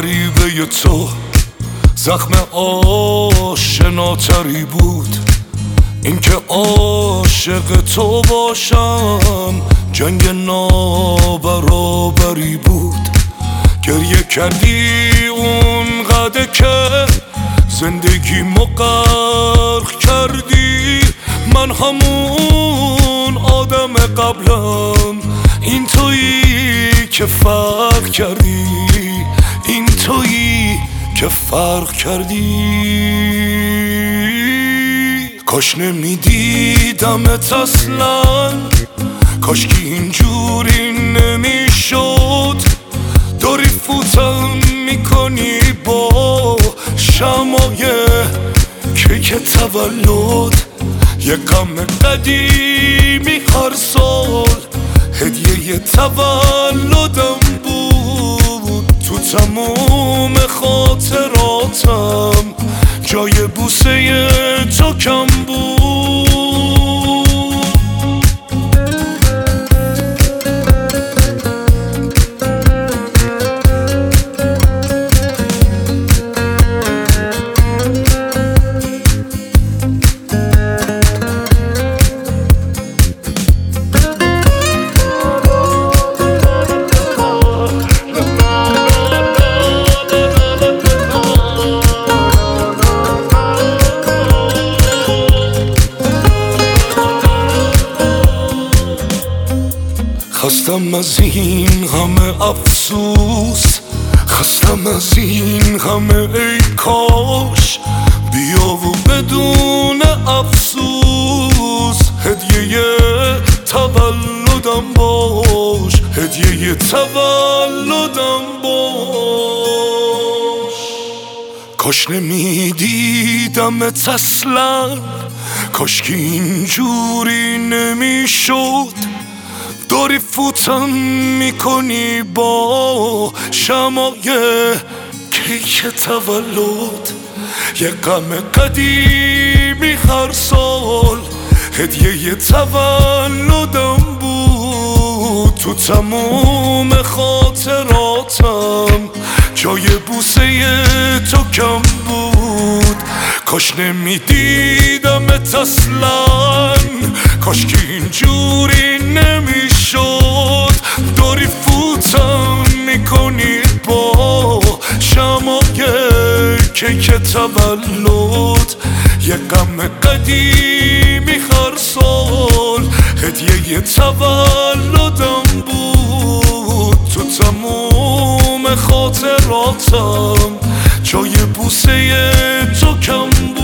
غریبه تو زخم آشناتری بود. اینکه عاشق تو باشم جنگ نابرابری بود. گریه کردی اونقدر که زندگیمو غرق کردی. من همون آدم قبلم، این تویی که فرق کردی، این تویی که فرق کردی. کاش نمیدیدمت اصلا، کاش که اینجوری نمیشد. داری فوتم میکنی با شمای کیک تولد. یه غم قدیمی هر سال هدیه تولدم بود. تو تموم خاطراتم جای بوسه تو کم بود. خستم از این همه افسوس، خستم از این همه ای کاش. بیا و بدون افسوس هدیه تولدم باش، هدیه تولدم باش. کاش نمیدیدمت اصلا، کاش که اینجوری نمیشد. داری فوتم میکنی با شمای کیک تولد. یه غم قدیمی هر سال هدیه تولدم بود. تو تموم خاطراتم جای بوسه تو کم بود. کاش نمیدیدمت اصلا، کاش که اینجوری نمیشد. داری فوتم میکنی با شمای کیک تولد. یه غم قدیمی هر سال هدیه تولدم بود. تو تموم خاطراتم جای بوسه تو کم بود.